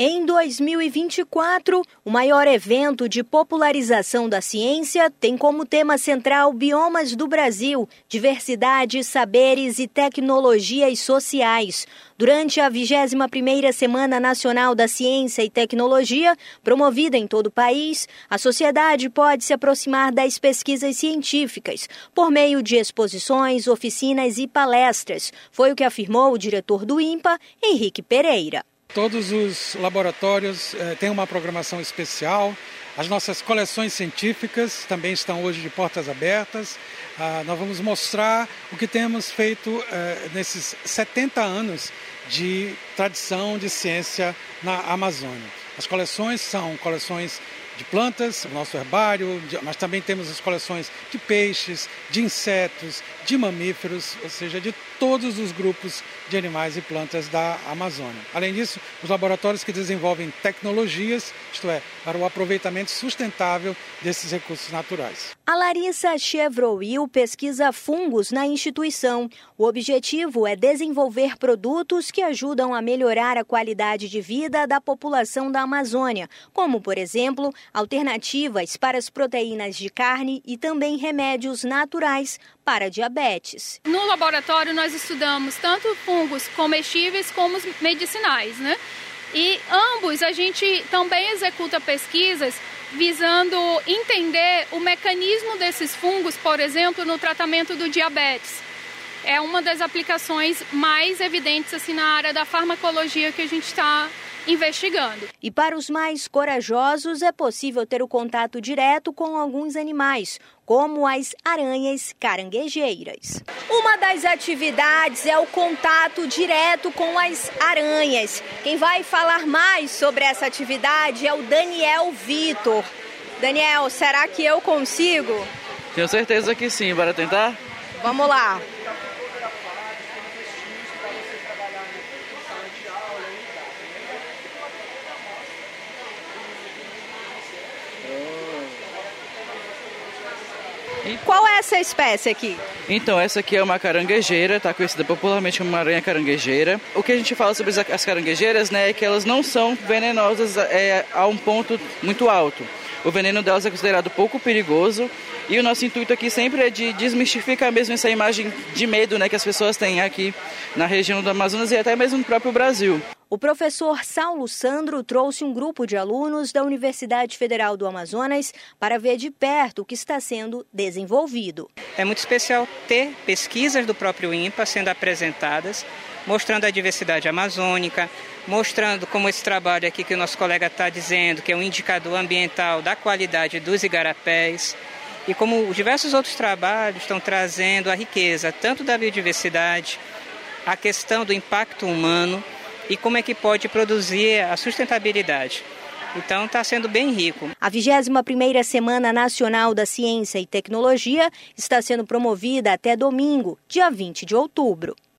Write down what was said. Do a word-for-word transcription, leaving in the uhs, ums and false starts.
Em dois mil e vinte e quatro, o maior evento de popularização da ciência tem como tema central Biomas do Brasil, diversidade, saberes e tecnologias sociais. Durante a vigésima primeira Semana Nacional da Ciência e Tecnologia, promovida em todo o país, a sociedade pode se aproximar das pesquisas científicas por meio de exposições, oficinas e palestras. Foi o que afirmou o diretor do INPA, Henrique Pereira. Todos os laboratórios eh, têm uma programação especial. As nossas coleções científicas também estão hoje de portas abertas. Ah, nós vamos mostrar o que temos feito eh, nesses setenta anos de tradição de ciência na Amazônia. As coleções são coleções de plantas, o nosso herbário, mas também temos as coleções de peixes, de insetos, de mamíferos, ou seja, de todos os grupos de animais e plantas da Amazônia. Além disso, os laboratórios que desenvolvem tecnologias, isto é, para o aproveitamento sustentável desses recursos naturais. A Larissa Chevroil pesquisa fungos na instituição. O objetivo é desenvolver produtos que ajudam a melhorar a qualidade de vida da população da Amazônia, como, por exemplo, alternativas para as proteínas de carne e também remédios naturais para diabetes. No laboratório nós estudamos tanto fungos comestíveis como medicinais, né? E ambos a gente também executa pesquisas visando entender o mecanismo desses fungos, por exemplo, no tratamento do diabetes. É uma das aplicações mais evidentes assim, na área da farmacologia que a gente está investigando. E para os mais corajosos é possível ter o contato direto com alguns animais, como as aranhas caranguejeiras. Uma das atividades é o contato direto com as aranhas. Quem vai falar mais sobre essa atividade é o Daniel Vitor. Daniel, será que eu consigo? Tenho certeza que sim, bora tentar? Vamos lá. Qual é essa espécie aqui? Então, essa aqui é uma caranguejeira, está conhecida popularmente como uma aranha caranguejeira. O que a gente fala sobre as caranguejeiras, né, é que elas não são venenosas é, a um ponto muito alto. O veneno delas é considerado pouco perigoso e o nosso intuito aqui sempre é de desmistificar mesmo essa imagem de medo, né, que as pessoas têm aqui na região do Amazonas e até mesmo no próprio Brasil. O professor Saulo Sandro trouxe um grupo de alunos da Universidade Federal do Amazonas para ver de perto o que está sendo desenvolvido. É muito especial ter pesquisas do próprio INPA sendo apresentadas, mostrando a diversidade amazônica, mostrando como esse trabalho aqui que o nosso colega está dizendo, que é um indicador ambiental da qualidade dos igarapés, e como diversos outros trabalhos estão trazendo a riqueza tanto da biodiversidade, a questão do impacto humano, e como é que pode produzir a sustentabilidade. Então está sendo bem rico. A vigésima primeira Semana Nacional da Ciência e Tecnologia está sendo promovida até domingo, dia vinte de outubro.